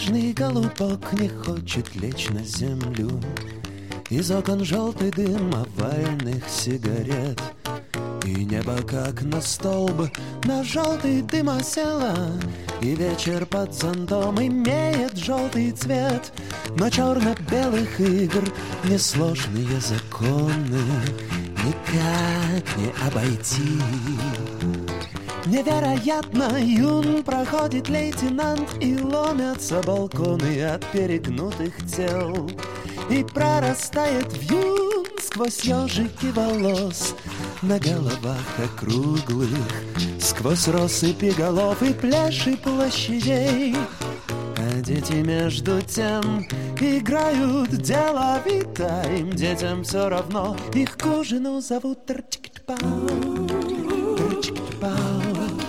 Бумажный голубок не хочет лечь на землю. Из окон желтый дым овальных сигарет, и небо как на столб на желтый дым осело. И вечер под зонтом имеет желтый цвет, но черно-белых игр несложные законы никак не обойти. Невероятно юн проходит лейтенант, и ломятся балконы от перегнутых тел. И прорастает вьюн сквозь ежики волос на головах округлых, сквозь россыпи голов и пляши площадей. А дети между тем играют деловито, им детям все равно, их к ужину зовут Тр-чик-пау, Тр-чик-пау.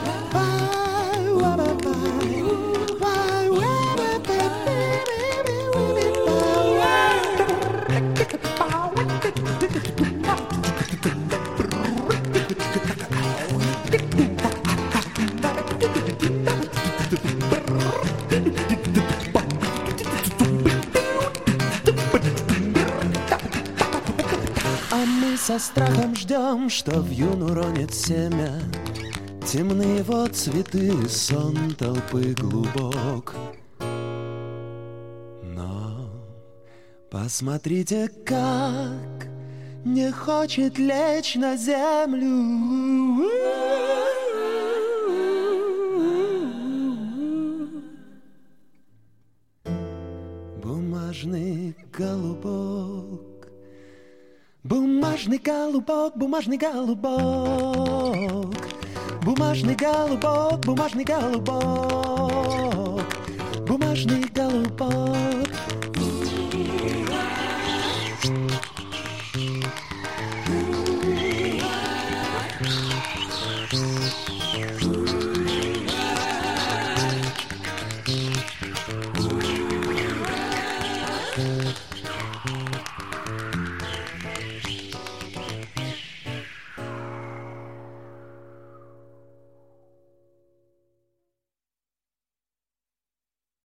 Со страхом ждем, что в юну ронит семя, темны его цветы, сон толпы глубок. Но посмотрите, как не хочет лечь на землю бумажный голубок. Бумажный голубок, бумажный голубок, бумажный голубок, бумажный голубок, бумажный голубок.